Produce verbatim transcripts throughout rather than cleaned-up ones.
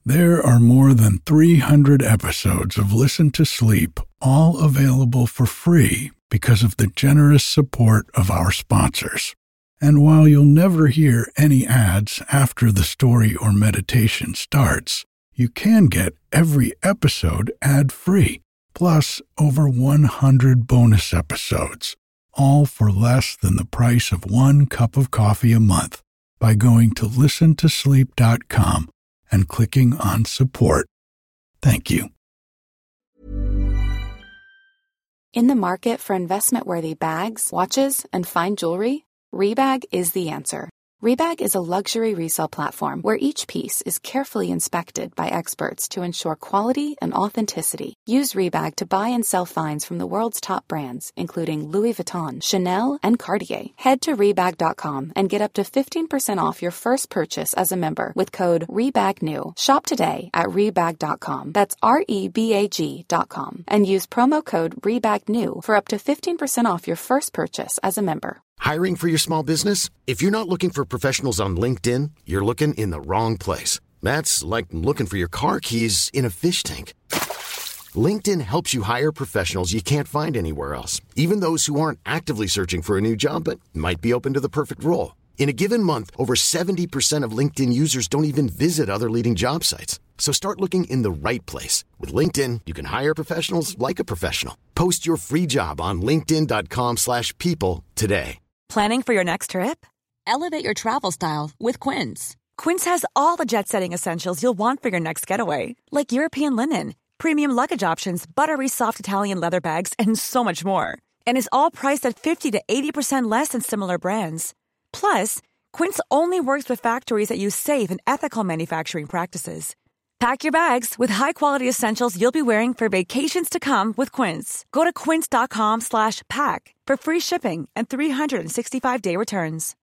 There are more than three hundred episodes of Listen to Sleep, all available for free because of the generous support of our sponsors. And while you'll never hear any ads after the story or meditation starts, you can get every episode ad-free, plus over one hundred bonus episodes, all for less than the price of one cup of coffee a month by going to listen to sleep dot com and clicking on support. Thank you. In the market for investment-worthy bags, watches, and fine jewelry, Rebag is the answer. Rebag is a luxury resale platform where each piece is carefully inspected by experts to ensure quality and authenticity. Use Rebag to buy and sell finds from the world's top brands, including Louis Vuitton, Chanel, and Cartier. Head to Rebag dot com and get up to fifteen percent off your first purchase as a member with code REBAGNEW. Shop today at Rebag dot com. That's R E B A G dot com. And use promo code REBAGNEW for up to fifteen percent off your first purchase as a member. Hiring for your small business? If you're not looking for professionals on LinkedIn, you're looking in the wrong place. That's like looking for your car keys in a fish tank. LinkedIn helps you hire professionals you can't find anywhere else, even those who aren't actively searching for a new job but might be open to the perfect role. In a given month, over seventy percent of LinkedIn users don't even visit other leading job sites. So start looking in the right place. With LinkedIn, you can hire professionals like a professional. Post your free job on linkedin dot com slash people today. Planning for your next trip? Elevate your travel style with Quince. Quince has all the jet-setting essentials you'll want for your next getaway, like European linen, premium luggage options, buttery soft Italian leather bags, and so much more. And is all priced at fifty to eighty percent less than similar brands. Plus, Quince only works with factories that use safe and ethical manufacturing practices. Pack your bags with high-quality essentials you'll be wearing for vacations to come with Quince. Go to quince dot com slash pack for free shipping and three sixty-five day returns.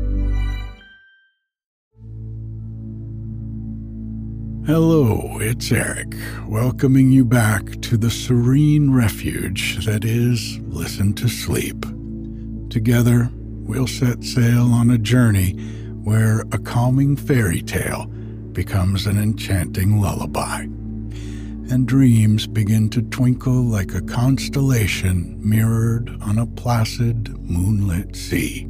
Hello, it's Eric, welcoming you back to the serene refuge that is Listen to Sleep. Together, we'll set sail on a journey where a calming fairy tale becomes an enchanting lullaby, and dreams begin to twinkle like a constellation mirrored on a placid, moonlit sea.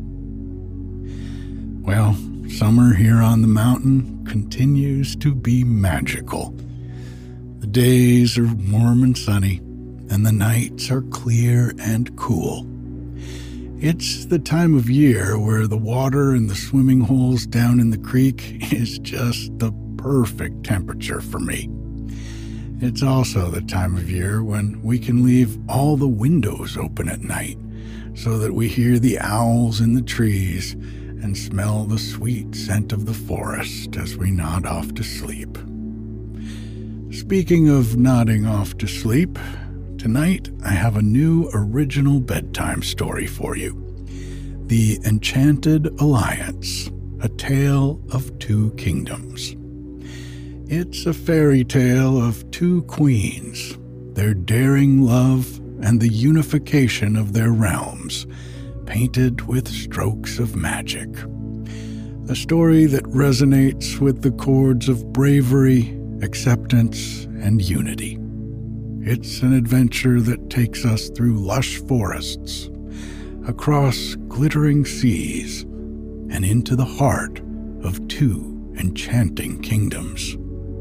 Well, summer here on the mountain continues to be magical. The days are warm and sunny, and the nights are clear and cool. It's the time of year where the water in the swimming holes down in the creek is just the perfect temperature for me. It's also the time of year when we can leave all the windows open at night so that we hear the owls in the trees and smell the sweet scent of the forest as we nod off to sleep. Speaking of nodding off to sleep, tonight I have a new original bedtime story for you. The Enchanted Alliance, A Tale of Two Kingdoms. It's a fairy tale of two queens, their daring love, and the unification of their realms, painted with strokes of magic. A story that resonates with the chords of bravery, acceptance, and unity. It's an adventure that takes us through lush forests, across glittering seas, and into the heart of two enchanting kingdoms.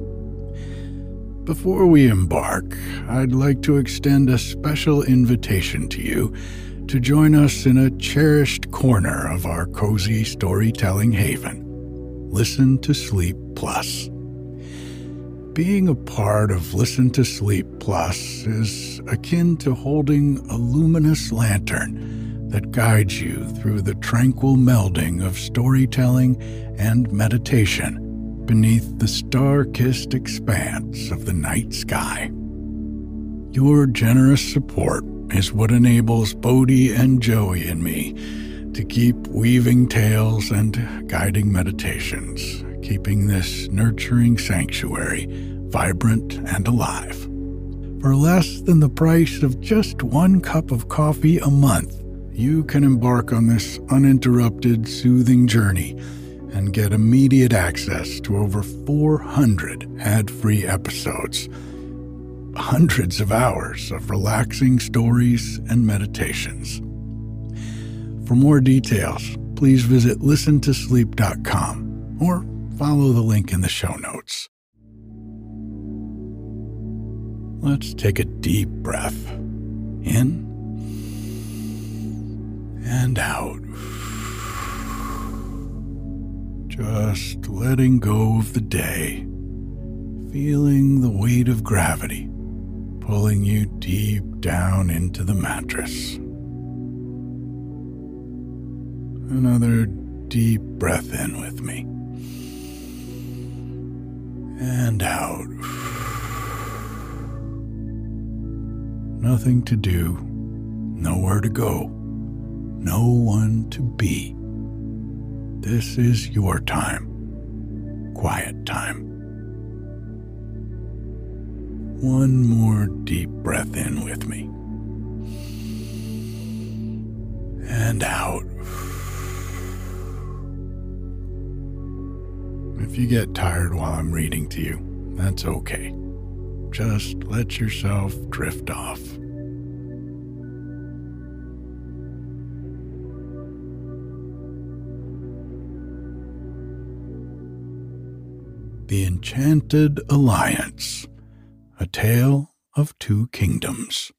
Before we embark, I'd like to extend a special invitation to you to join us in a cherished corner of our cozy storytelling haven, Listen to Sleep Plus. Being a part of Listen to Sleep Plus is akin to holding a luminous lantern that guides you through the tranquil melding of storytelling and meditation beneath the star-kissed expanse of the night sky. Your generous support is what enables Bodhi and Joey and me to keep weaving tales and guiding meditations, keeping this nurturing sanctuary vibrant and alive. For less than the price of just one cup of coffee a month, you can embark on this uninterrupted, soothing journey and get immediate access to over four hundred ad-free episodes, hundreds of hours of relaxing stories and meditations. For more details, please visit listen to sleep dot com or follow the link in the show notes. Let's take a deep breath in and out. Just letting go of the day, feeling the weight of gravity pulling you deep down into the mattress. Another deep breath in with me. And out. Nothing to do, nowhere to go, no one to be. This is your time, quiet time. One more deep breath in with me. And out. If you get tired while I'm reading to you, that's okay. Just let yourself drift off. The Enchanted Alliance, a Tale of Two Kingdoms.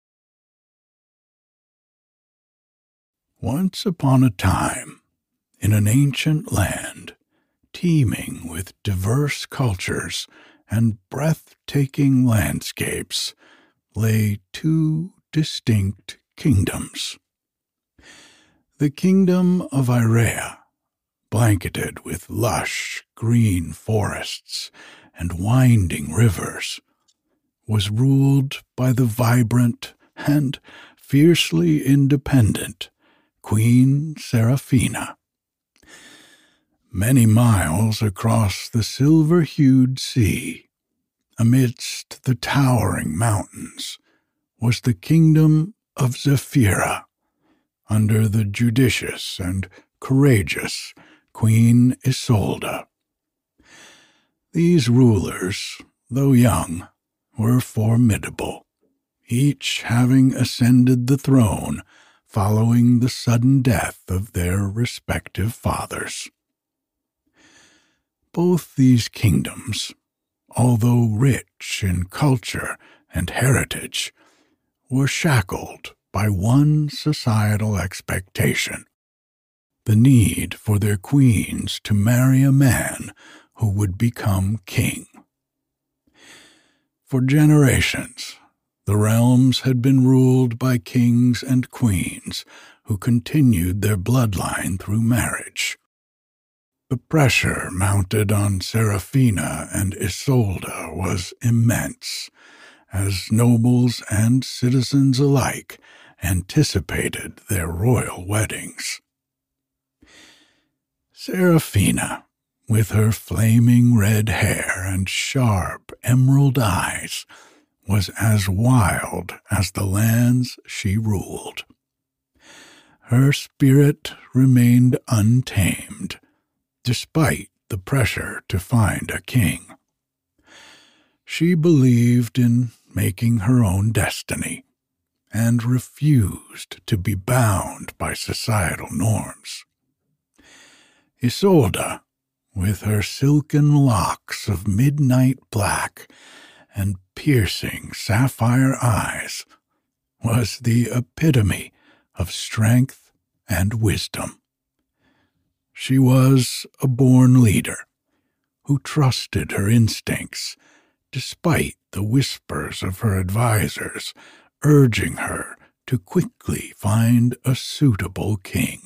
Once upon a time, in an ancient land, teeming with diverse cultures and breathtaking landscapes, lay two distinct kingdoms. The kingdom of Irea, blanketed with lush green forests and winding rivers, was ruled by the vibrant and fiercely independent Queen Seraphina. Many miles across the silver-hued sea, amidst the towering mountains, was the kingdom of Zephyra, under the judicious and courageous Queen Isolde. These rulers, though young, were formidable, each having ascended the throne following the sudden death of their respective fathers. Both these kingdoms, although rich in culture and heritage, were shackled by one societal expectation: the need for their queens to marry a man who would become king. For generations, the realms had been ruled by kings and queens who continued their bloodline through marriage. The pressure mounted on Seraphina and Isolde was immense, as nobles and citizens alike anticipated their royal weddings. Seraphina, with her flaming red hair and sharp emerald eyes, was as wild as the lands she ruled. Her spirit remained untamed, despite the pressure to find a king. She believed in making her own destiny, and refused to be bound by societal norms. Isolde, with her silken locks of midnight black and piercing sapphire eyes, was the epitome of strength and wisdom. She was a born leader who trusted her instincts despite the whispers of her advisors urging her to quickly find a suitable king.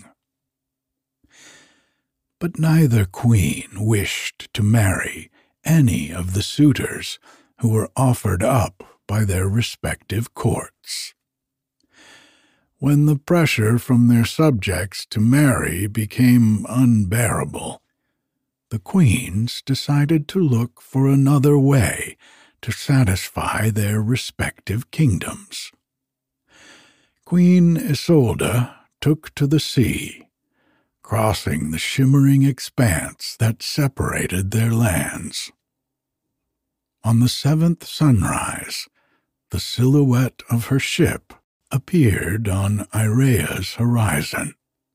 But neither queen wished to marry any of the suitors who were offered up by their respective courts. When the pressure from their subjects to marry became unbearable, the queens decided to look for another way to satisfy their respective kingdoms. Queen Isolde took to the sea, crossing the shimmering expanse that separated their lands. On the seventh sunrise, the silhouette of her ship appeared on Irea's horizon.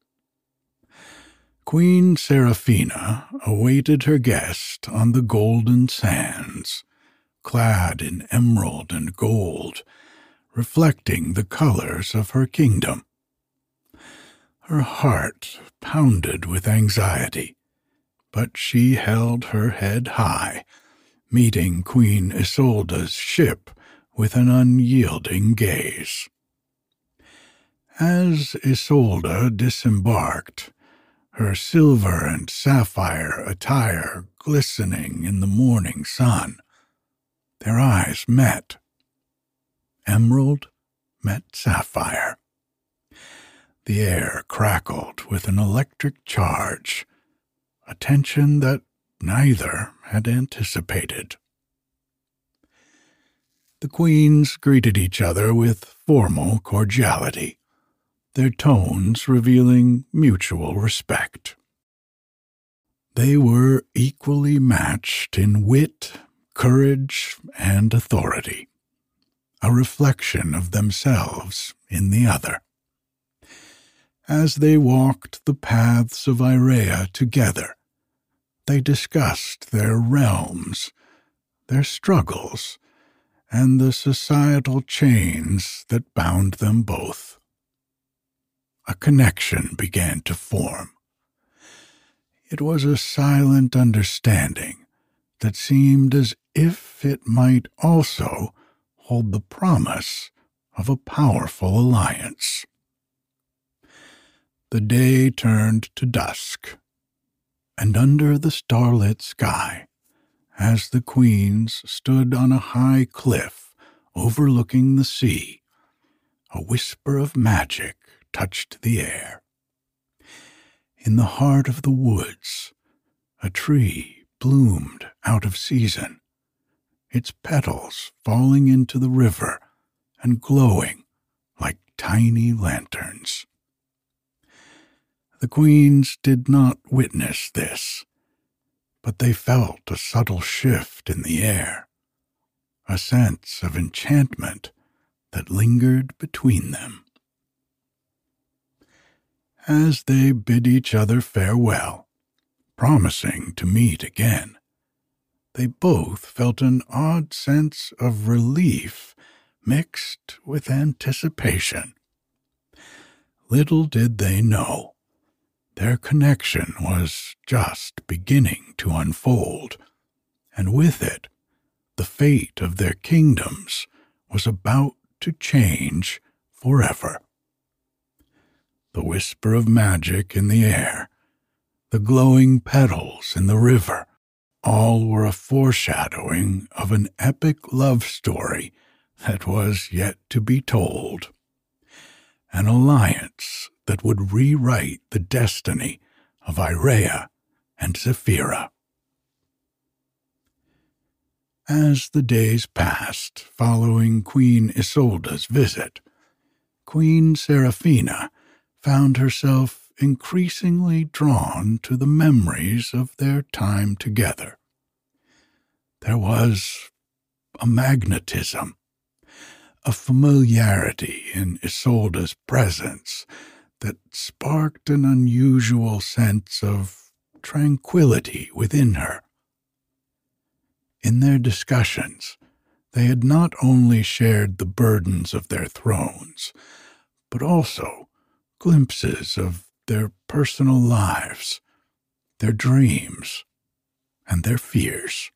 Queen Seraphina awaited her guest on the golden sands, clad in emerald and gold, reflecting the colors of her kingdom. Her heart pounded with anxiety, but she held her head high, meeting Queen Isolda's ship with an unyielding gaze. As Isolda disembarked, her silver and sapphire attire glistening in the morning sun, their eyes met. Emerald met sapphire. The air crackled with an electric charge, a tension that neither had anticipated. The queens greeted each other with formal cordiality, their tones revealing mutual respect. They were equally matched in wit, courage, and authority, a reflection of themselves in the other. As they walked the paths of Irea together, they discussed their realms, their struggles, and the societal chains that bound them both. A connection began to form. It was a silent understanding that seemed as if it might also hold the promise of a powerful alliance. The day turned to dusk, and under the starlit sky, as the queens stood on a high cliff overlooking the sea, a whisper of magic touched the air. In the heart of the woods, a tree bloomed out of season, its petals falling into the river and glowing like tiny lanterns. The queens did not witness this, but they felt a subtle shift in the air, a sense of enchantment that lingered between them. As they bid each other farewell, promising to meet again, they both felt an odd sense of relief mixed with anticipation. Little did they know, their connection was just beginning to unfold, and with it, the fate of their kingdoms was about to change forever. The whisper of magic in the air, the glowing petals in the river, all were a foreshadowing of an epic love story that was yet to be told. An alliance that would rewrite the destiny of Irea and Zephyra. As the days passed following Queen Isolda's visit, Queen Seraphina found herself increasingly drawn to the memories of their time together. There was a magnetism, a familiarity in Isolda's presence that sparked an unusual sense of tranquility within her. In their discussions, they had not only shared the burdens of their thrones, but also glimpses of their personal lives, their dreams, and their fears.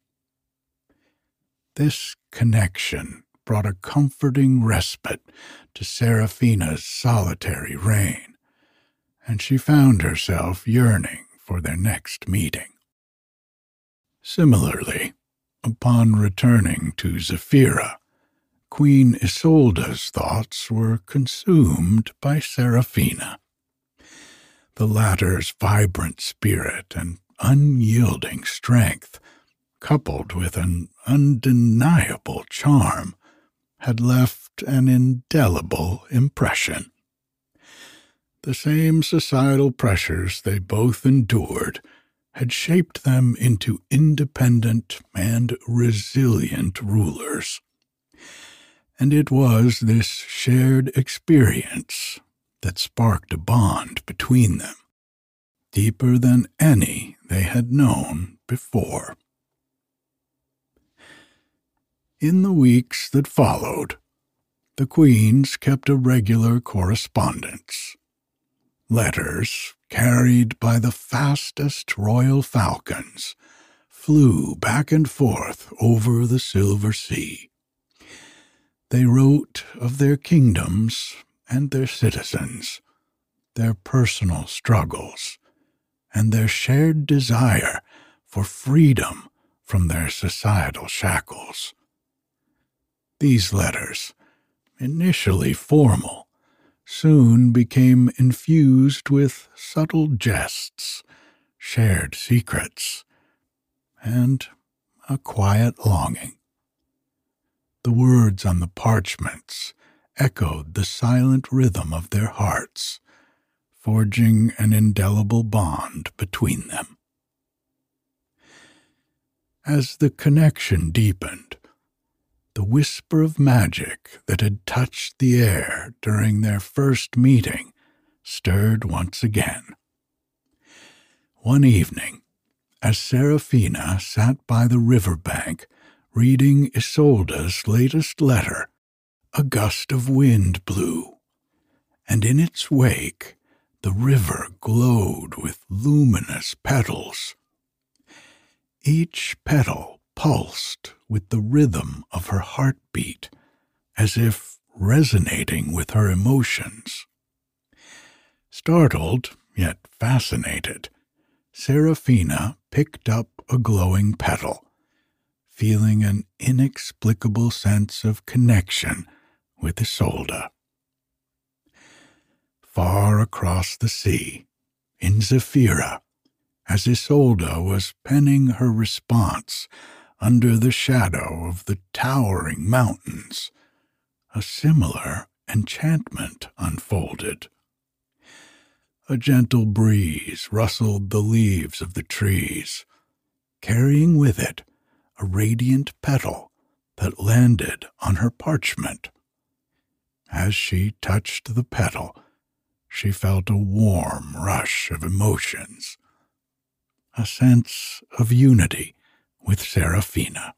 This connection brought a comforting respite to Seraphina's solitary reign, and she found herself yearning for their next meeting. Similarly, upon returning to Zephyra, Queen Isolda's thoughts were consumed by Seraphina. The latter's vibrant spirit and unyielding strength, coupled with an undeniable charm, had left an indelible impression. The same societal pressures they both endured had shaped them into independent and resilient rulers. And it was this shared experience that sparked a bond between them, deeper than any they had known before. In the weeks that followed, the queens kept a regular correspondence. Letters, carried by the fastest royal falcons, flew back and forth over the Silver Sea. They wrote of their kingdoms and their citizens, their personal struggles, and their shared desire for freedom from their societal shackles. These letters, initially formal, soon became infused with subtle jests, shared secrets, and a quiet longing. The words on the parchments echoed the silent rhythm of their hearts, forging an indelible bond between them. As the connection deepened, the whisper of magic that had touched the air during their first meeting stirred once again. One evening, as Seraphina sat by the river bank reading Isolda's latest letter, a gust of wind blew, and in its wake the river glowed with luminous petals. Each petal pulsed with the rhythm of her heartbeat, as if resonating with her emotions. Startled, yet fascinated, Seraphina picked up a glowing petal, feeling an inexplicable sense of connection with Isolde. Far across the sea, in Zephyra, as Isolde was penning her response under the shadow of the towering mountains, a similar enchantment unfolded. A gentle breeze rustled the leaves of the trees, carrying with it a radiant petal that landed on her parchment. As she touched the petal, she felt a warm rush of emotions, a sense of unity with Seraphina.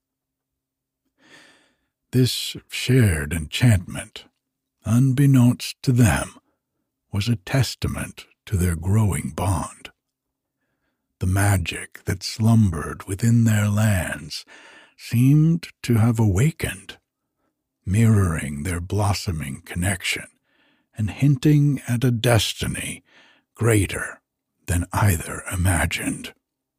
This shared enchantment, unbeknownst to them, was a testament to their growing bond. The magic that slumbered within their lands seemed to have awakened, mirroring their blossoming connection and hinting at a destiny greater than either imagined.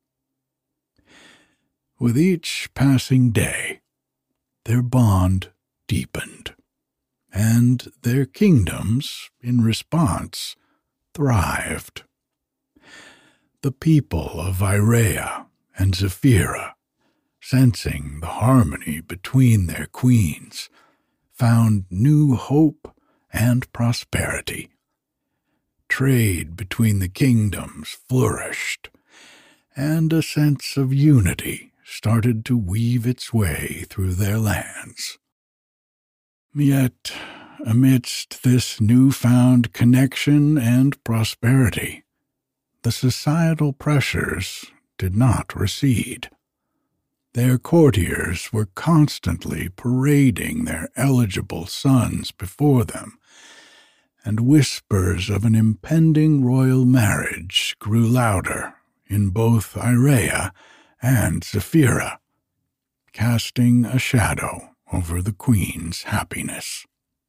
With each passing day, their bond deepened, and their kingdoms, in response, thrived. The people of Irea and Zephyra, sensing the harmony between their queens, found new hope and prosperity. Trade between the kingdoms flourished, and a sense of unity started to weave its way through their lands. Yet, amidst this newfound connection and prosperity, the societal pressures did not recede. Their courtiers were constantly parading their eligible sons before them, and whispers of an impending royal marriage grew louder in both Irea and Zephyra, casting a shadow over the queen's happiness.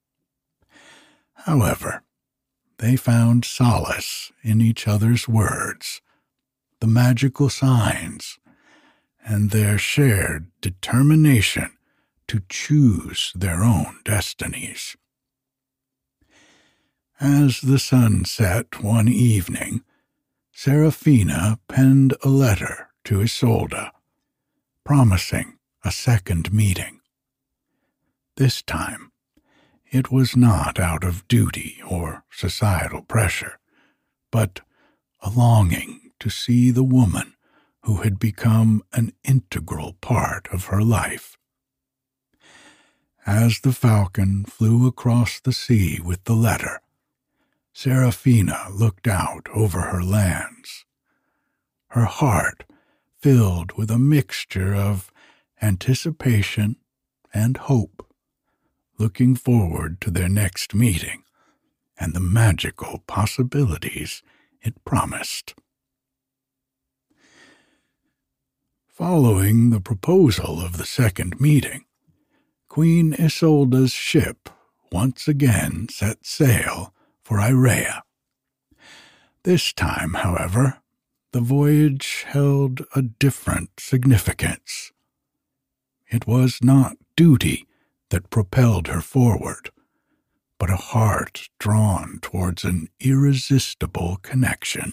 However, they found solace in each other's words, the magical signs, and their shared determination to choose their own destinies. As the sun set one evening, Seraphina penned a letter to Isolde, promising a second meeting. This time, It was not out of duty or societal pressure, but a longing to see the woman who had become an integral part of her life. As the falcon flew across the sea with the letter, Serafina looked out over her lands, her heart filled with a mixture of anticipation and hope, looking forward to their next meeting and the magical possibilities it promised. Following the proposal of the second meeting, Queen Isolda's ship once again set sail for Irea. This time, however, the voyage held a different significance. It was not duty that propelled her forward, but a heart drawn towards an irresistible connection.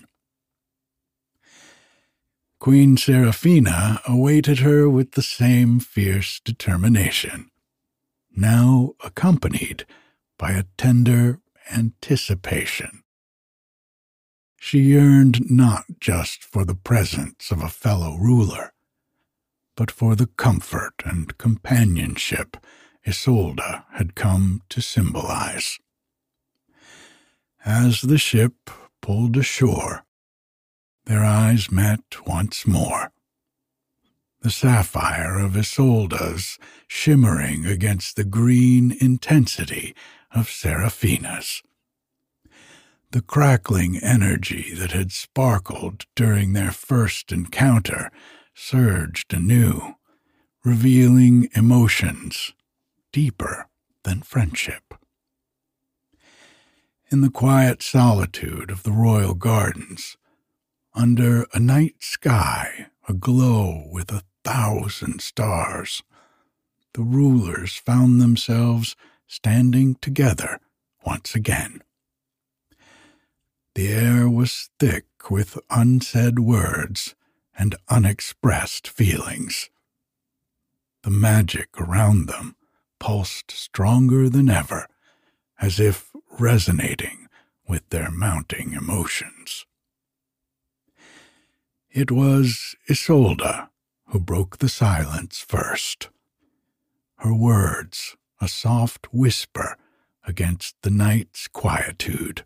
Queen Serafina awaited her with the same fierce determination, now accompanied by a tender anticipation. She yearned not just for the presence of a fellow ruler, but for the comfort and companionship Isolde had come to symbolize. As the ship pulled ashore, their eyes met once more, the sapphire of Isolde's shimmering against the green intensity of Serafina's. The crackling energy that had sparkled during their first encounter surged anew, revealing emotions deeper than friendship. In the quiet solitude of the royal gardens, under a night sky aglow with a thousand stars, the rulers found themselves standing together once again. The air was thick with unsaid words and unexpressed feelings. The magic around them pulsed stronger than ever, as if resonating with their mounting emotions. It was Isolde who broke the silence first, her words a soft whisper against the night's quietude.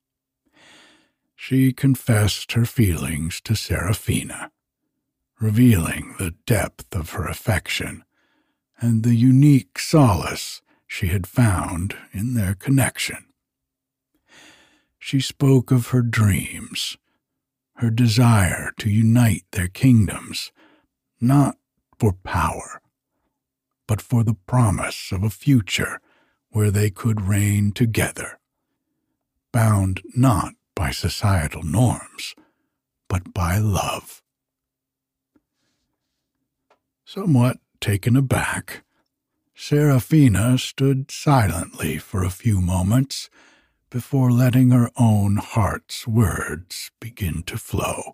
She confessed her feelings to Serafina, revealing the depth of her affection and the unique solace she had found in their connection. She spoke of her dreams, her desire to unite their kingdoms, not for power, but for the promise of a future where they could reign together, bound not by societal norms, but by love. Somewhat taken aback, Serafina stood silently for a few moments before letting her own heart's words begin to flow.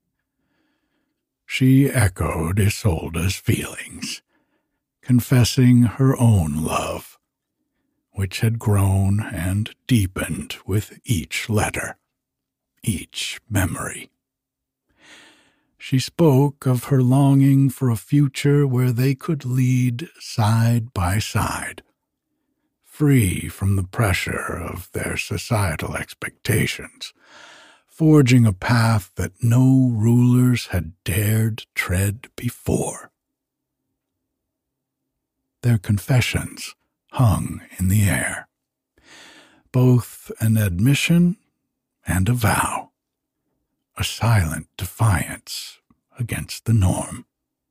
She echoed Isolde's feelings, confessing her own love, which had grown and deepened with each letter, each memory. She spoke of her longing for a future where they could lead side by side, free from the pressure of their societal expectations, forging a path that no rulers had dared tread before. Their confessions hung in the air, both an admission and a vow, a silent defiance against the norm.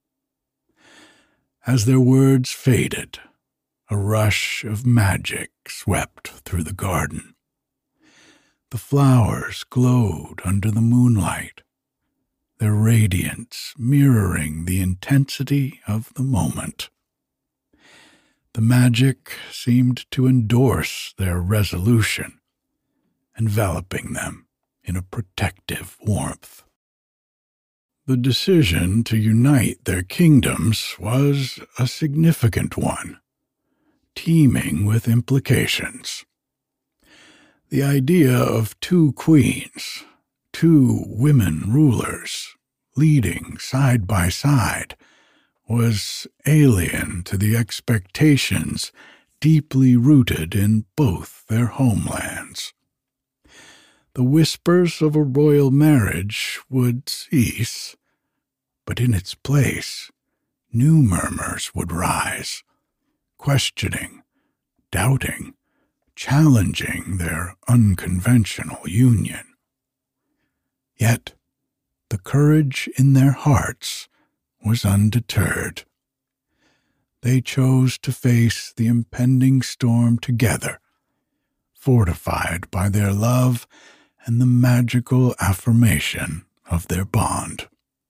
As their words faded, a rush of magic swept through the garden. The flowers glowed under the moonlight, their radiance mirroring the intensity of the moment. The magic seemed to endorse their resolution, enveloping them in a protective warmth. The decision to unite their kingdoms was a significant one, teeming with implications. The idea of two queens, two women rulers, leading side by side, was alien to the expectations deeply rooted in both their homelands. The whispers of a royal marriage would cease, but in its place, new murmurs would rise, questioning, doubting, challenging their unconventional union. Yet, the courage in their hearts was undeterred. They chose to face the impending storm together, fortified by their love and the magical affirmation of their bond.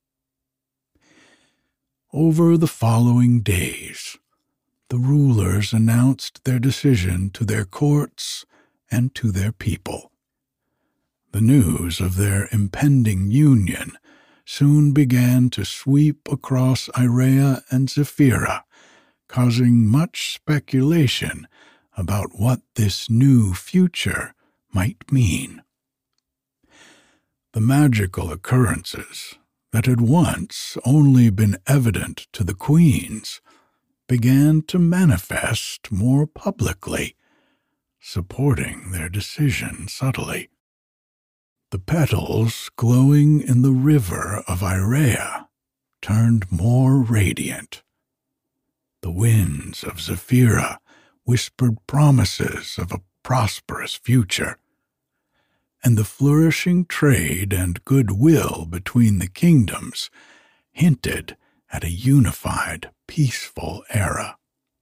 Over the following days, the rulers announced their decision to their courts and to their people. The news of their impending union soon began to sweep across Irea and Zephyra, causing much speculation about what this new future might mean. The magical occurrences that had once only been evident to the queens began to manifest more publicly, supporting their decision subtly. The petals glowing in the river of Irea turned more radiant. The winds of Zephyra whispered promises of a prosperous future, and the flourishing trade and goodwill between the kingdoms hinted at a unified, peaceful era.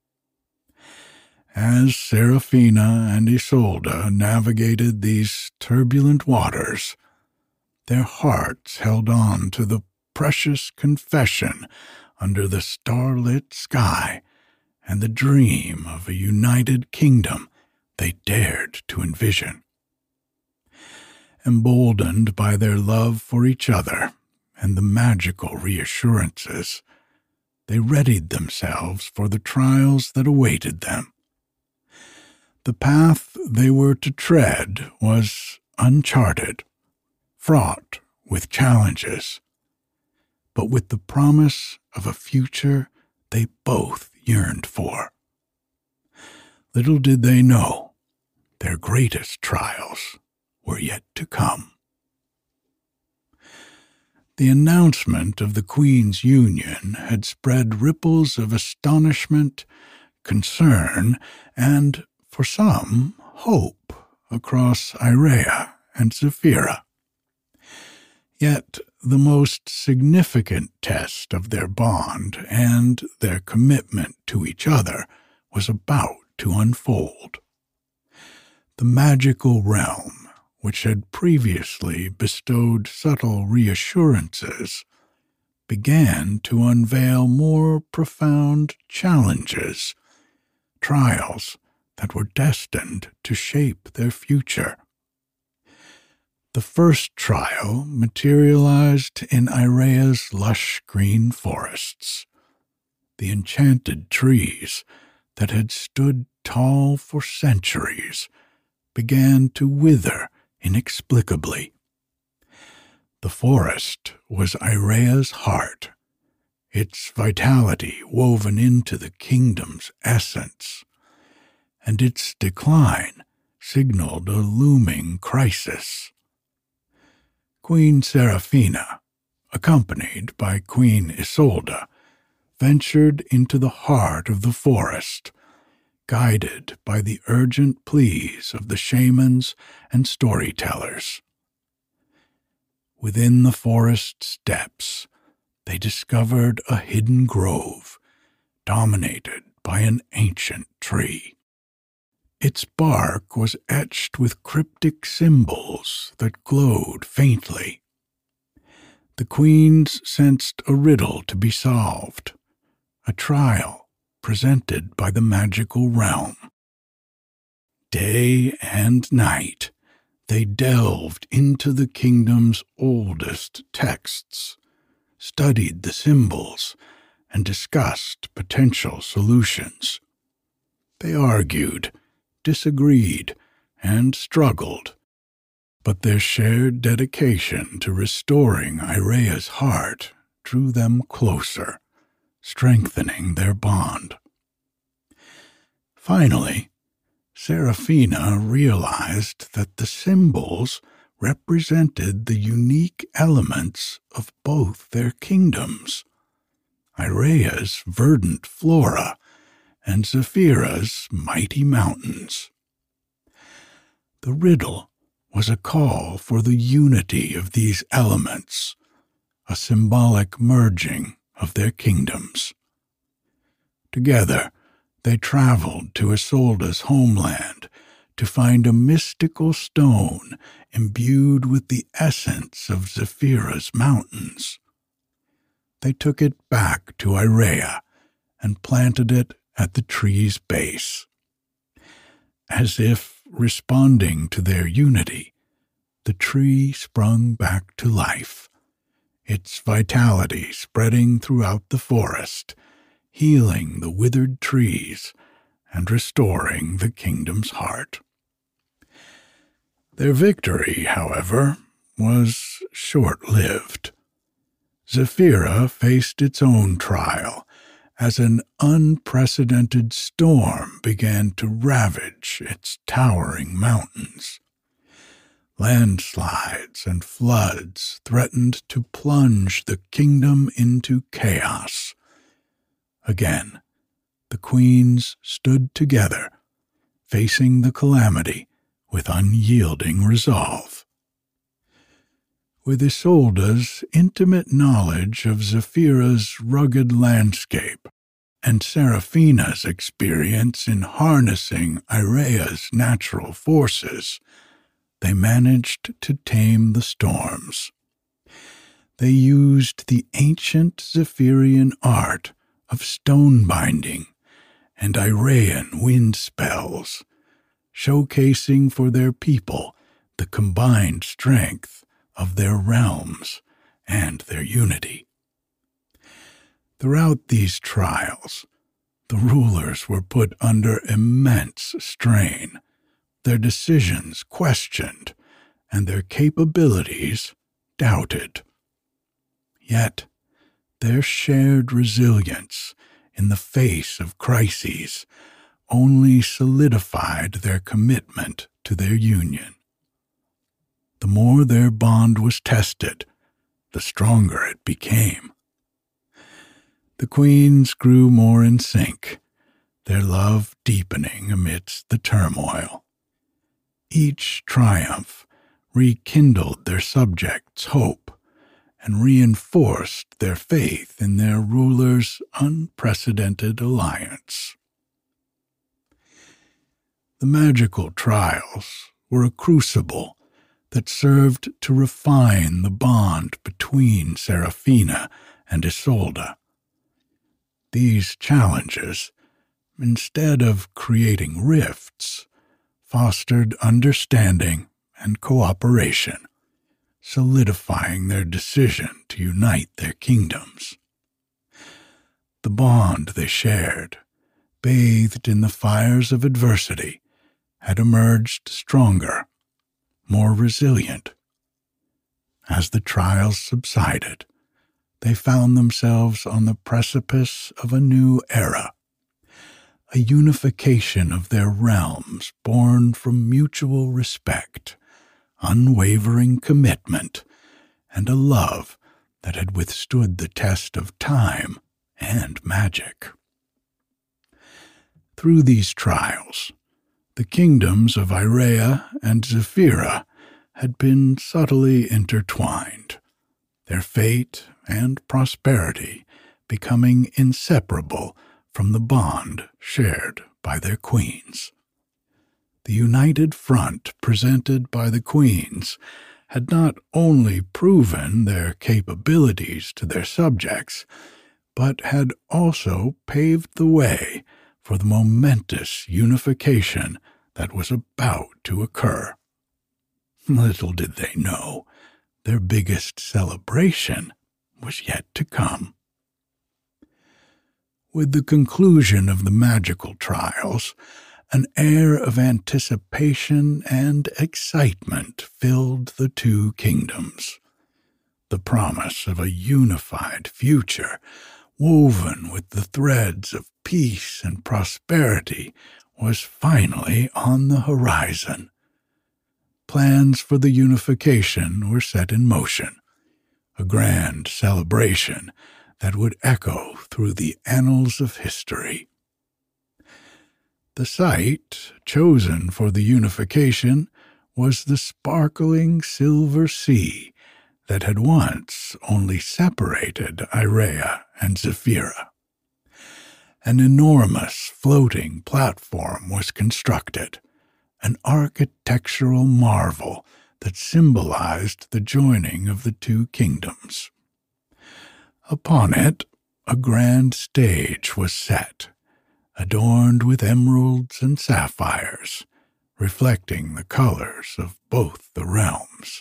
As Seraphina and Isolde navigated these turbulent waters, their hearts held on to the precious confession under the starlit sky and the dream of a united kingdom they dared to envision. Emboldened by their love for each other and the magical reassurances, they readied themselves for the trials that awaited them. The path they were to tread was uncharted, fraught with challenges, but with the promise of a future they both yearned for. Little did they know, their greatest trials were yet to come. The announcement of the Queen's union had spread ripples of astonishment, concern, and, for some, hope across Irea and Zephyra. Yet the most significant test of their bond and their commitment to each other was about to unfold. The magical realm, which had previously bestowed subtle reassurances, began to unveil more profound challenges, trials that were destined to shape their future. The first trial materialized in Irea's lush green forests. The enchanted trees that had stood tall for centuries began to wither inexplicably. The forest was Irea's heart, its vitality woven into the kingdom's essence, and its decline signaled a looming crisis. Queen Seraphina, accompanied by Queen Isolde, ventured into the heart of the forest, guided by the urgent pleas of the shamans and storytellers. Within the forest's depths, they discovered a hidden grove, dominated by an ancient tree. Its bark was etched with cryptic symbols that glowed faintly. The queens sensed a riddle to be solved, a trial presented by the magical realm. Day and night, they delved into the kingdom's oldest texts, studied the symbols, and discussed potential solutions. They argued, disagreed, and struggled, but their shared dedication to restoring Irea's heart drew them closer, strengthening their bond. Finally, Serafina realized that the symbols represented the unique elements of both their kingdoms, Irea's verdant flora and Zephyra's mighty mountains. The riddle was a call for the unity of these elements, a symbolic merging of their kingdoms. Together, they traveled to Isolda's homeland to find a mystical stone imbued with the essence of Zephyra's mountains. They took it back to Irea and planted it at the tree's base. As if responding to their unity, the tree sprung back to life, its vitality spreading throughout the forest, healing the withered trees and restoring the kingdom's heart. Their victory, however, was short-lived. Zephyra faced its own trial as an unprecedented storm began to ravage its towering mountains. Landslides and floods threatened to plunge the kingdom into chaos. Again, the queens stood together, facing the calamity with unyielding resolve. With Isolda's intimate knowledge of Zephyra's rugged landscape and Serafina's experience in harnessing Irea's natural forces, they managed to tame the storms. They used the ancient Zephyrian art of stone binding and Irean wind spells, showcasing for their people the combined strength of their realms and their unity. Throughout these trials, the rulers were put under immense strain, their decisions questioned, and their capabilities doubted. Yet, their shared resilience in the face of crises only solidified their commitment to their union. The more their bond was tested, the stronger it became. The queens grew more in sync, their love deepening amidst the turmoil. Each triumph rekindled their subjects' hope and reinforced their faith in their ruler's unprecedented alliance. The magical trials were a crucible that served to refine the bond between Serafina and Isolda. These challenges, instead of creating rifts, fostered understanding and cooperation, solidifying their decision to unite their kingdoms. The bond they shared, bathed in the fires of adversity, had emerged stronger, more resilient. As the trials subsided, they found themselves on the precipice of a new era, a unification of their realms born from mutual respect, unwavering commitment, and a love that had withstood the test of time and magic. Through these trials, the kingdoms of Irea and Zephyra had been subtly intertwined, their fate and prosperity becoming inseparable from the bond shared by their queens. The united front presented by the queens had not only proven their capabilities to their subjects, but had also paved the way for the momentous unification that was about to occur. Little did they know, their biggest celebration was yet to come. With the conclusion of the magical trials, an air of anticipation and excitement filled the two kingdoms. The promise of a unified future, woven with the threads of peace and prosperity, was finally on the horizon. Plans for the unification were set in motion, a grand celebration that would echo through the annals of history. The site chosen for the unification was the sparkling silver sea that had once only separated Irea and Zephyra. An enormous floating platform was constructed, an architectural marvel that symbolized the joining of the two kingdoms. Upon it, a grand stage was set, adorned with emeralds and sapphires, reflecting the colors of both the realms.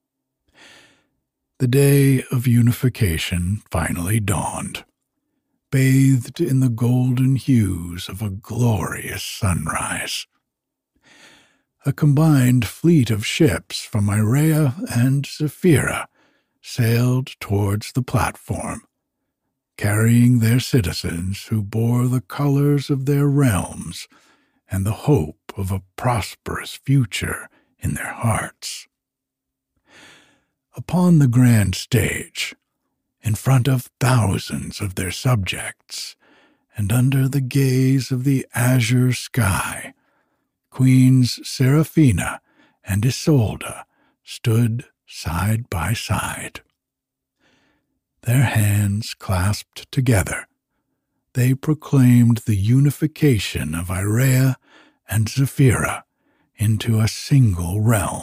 The day of unification finally dawned, bathed in the golden hues of a glorious sunrise. A combined fleet of ships from Irea and Zephyra sailed towards the platform, carrying their citizens who bore the colors of their realms and the hope of a prosperous future in their hearts. Upon the grand stage, in front of thousands of their subjects, and under the gaze of the azure sky, Queens Seraphina and Isolde stood side by side. Their hands clasped together, they proclaimed the unification of Irea and Zephyra into a single realm.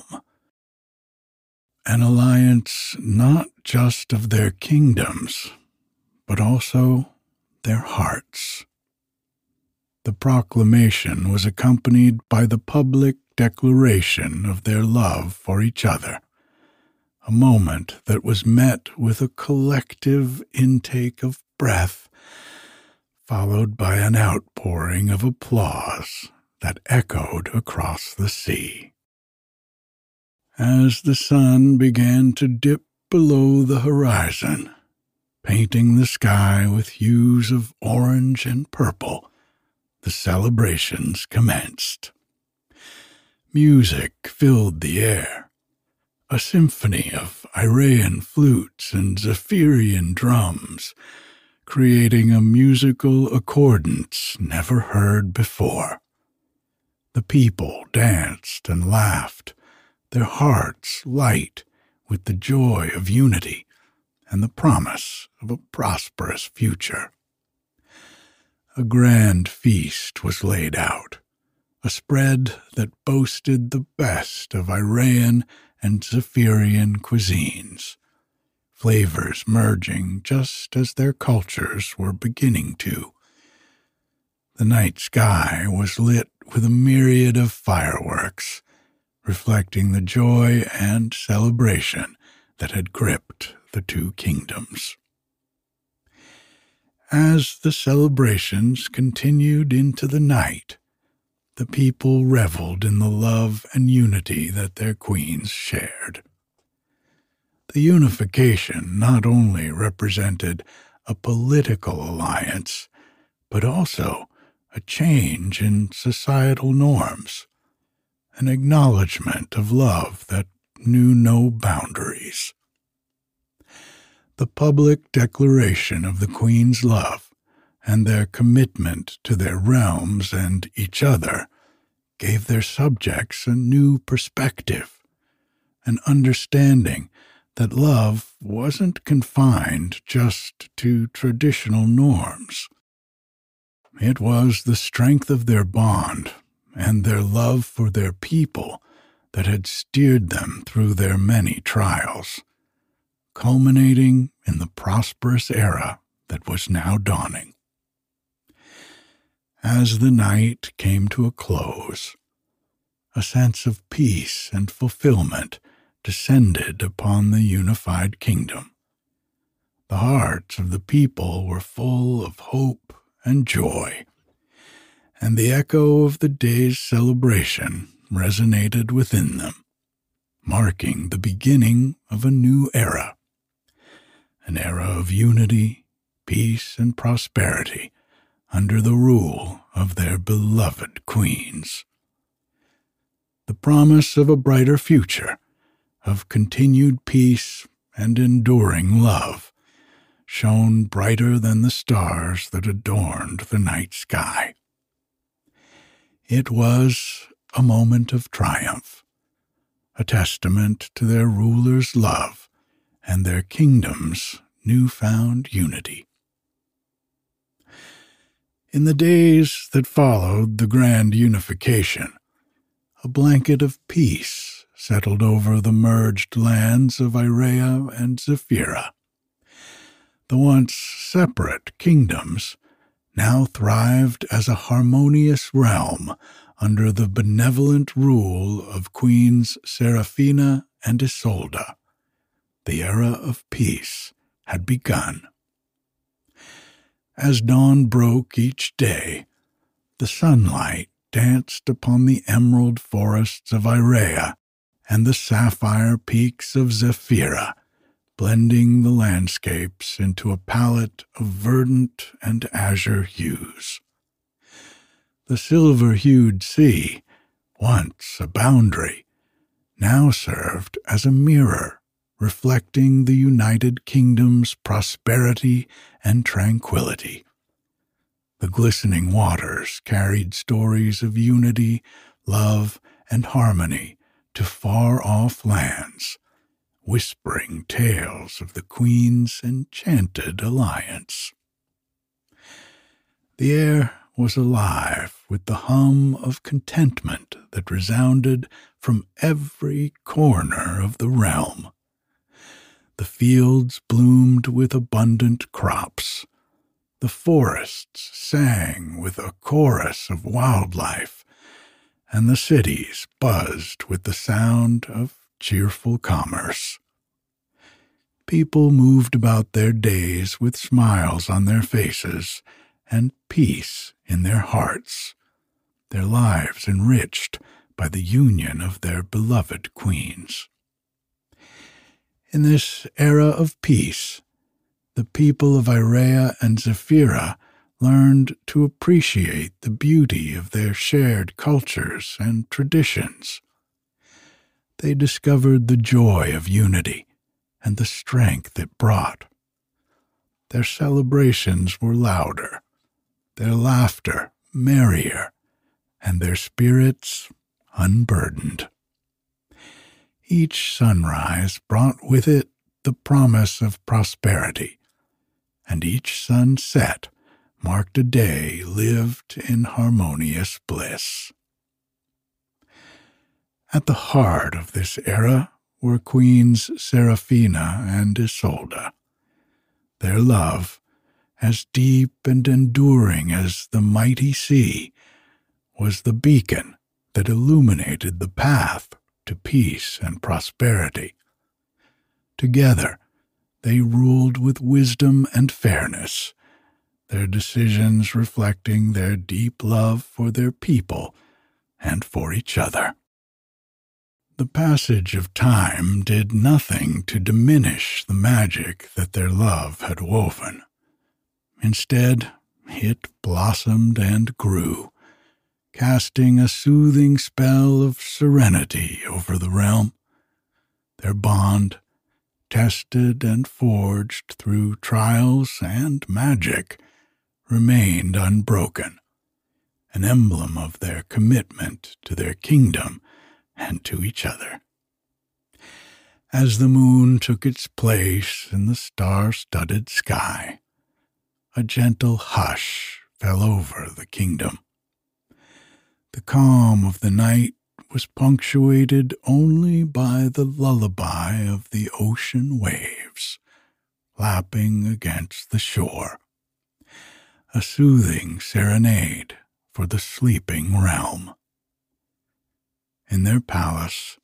An alliance not just of their kingdoms, but also their hearts. The proclamation was accompanied by the public declaration of their love for each other, a moment that was met with a collective intake of breath, followed by an outpouring of applause that echoed across the sea. As the sun began to dip below the horizon, painting the sky with hues of orange and purple, the celebrations commenced. Music filled the air, a symphony of Irean flutes and Zephyrian drums, creating a musical accordance never heard before. The people danced and laughed, their hearts light with the joy of unity and the promise of a prosperous future. A grand feast was laid out, a spread that boasted the best of Irean and Zephyrian cuisines, flavors merging just as their cultures were beginning to. The night sky was lit with a myriad of fireworks, reflecting the joy and celebration that had gripped the two kingdoms. As the celebrations continued into the night, the people reveled in the love and unity that their queens shared. The unification not only represented a political alliance, but also a change in societal norms, an acknowledgement of love that knew no boundaries. The public declaration of the Queen's love and their commitment to their realms and each other gave their subjects a new perspective, an understanding that love wasn't confined just to traditional norms. It was the strength of their bond and their love for their people that had steered them through their many trials, culminating in the prosperous era that was now dawning. As the night came to a close, a sense of peace and fulfillment descended upon the unified kingdom. The hearts of the people were full of hope and joy, and the echo of the day's celebration resonated within them, marking the beginning of a new era, an era of unity, peace, and prosperity under the rule of their beloved queens. The promise of a brighter future, of continued peace and enduring love, shone brighter than the stars that adorned the night sky. It was a moment of triumph, a testament to their rulers' love and their kingdom's newfound unity. In the days that followed the grand unification, a blanket of peace settled over the merged lands of Irea and Zephyra. The once separate kingdoms now thrived as a harmonious realm under the benevolent rule of Queens Seraphina and Isolde. The era of peace had begun. As dawn broke each day, the sunlight danced upon the emerald forests of Irea and the sapphire peaks of Zephyra, blending the landscapes into a palette of verdant and azure hues. The silver-hued sea, once a boundary, now served as a mirror, reflecting the United Kingdom's prosperity and tranquility. The glistening waters carried stories of unity, love, and harmony to far-off lands, whispering tales of the Queen's enchanted alliance. The air was alive with the hum of contentment that resounded from every corner of the realm. The fields bloomed with abundant crops. The forests sang with a chorus of wildlife, and the cities buzzed with the sound of cheerful commerce. People moved about their days with smiles on their faces and peace in their hearts, their lives enriched by the union of their beloved queens. In this era of peace, the people of Irea and Zephyra learned to appreciate the beauty of their shared cultures and traditions. They discovered the joy of unity and the strength it brought. Their celebrations were louder, their laughter merrier, and their spirits unburdened. Each sunrise brought with it the promise of prosperity, and each sunset marked a day lived in harmonious bliss. At the heart of this era were Queens Seraphina and Isolde. Their love, as deep and enduring as the mighty sea, was the beacon that illuminated the path to peace and prosperity. Together, they ruled with wisdom and fairness, their decisions reflecting their deep love for their people and for each other. The passage of time did nothing to diminish the magic that their love had woven. Instead, it blossomed and grew, casting a soothing spell of serenity over the realm. Their bond, tested and forged through trials and magic, remained unbroken, an emblem of their commitment to their kingdom and to each other. As the moon took its place in the star-studded sky, a gentle hush fell over the kingdom. The calm of the night was punctuated only by the lullaby of the ocean waves lapping against the shore, a soothing serenade for the sleeping realm. In their palace,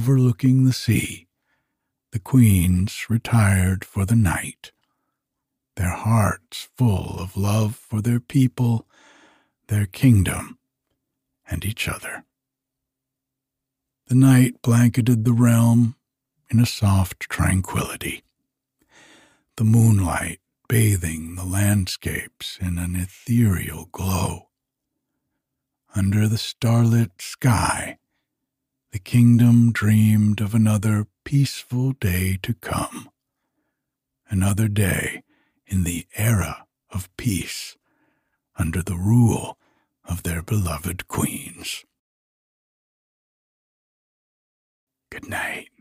overlooking the sea, the queens retired for the night, their hearts full of love for their people, their kingdom, and each other. The night blanketed the realm in a soft tranquility, the moonlight bathing the landscapes in an ethereal glow. Under the starlit sky, the kingdom dreamed of another peaceful day to come, another day in the era of peace under the rule of their beloved queens. Good night.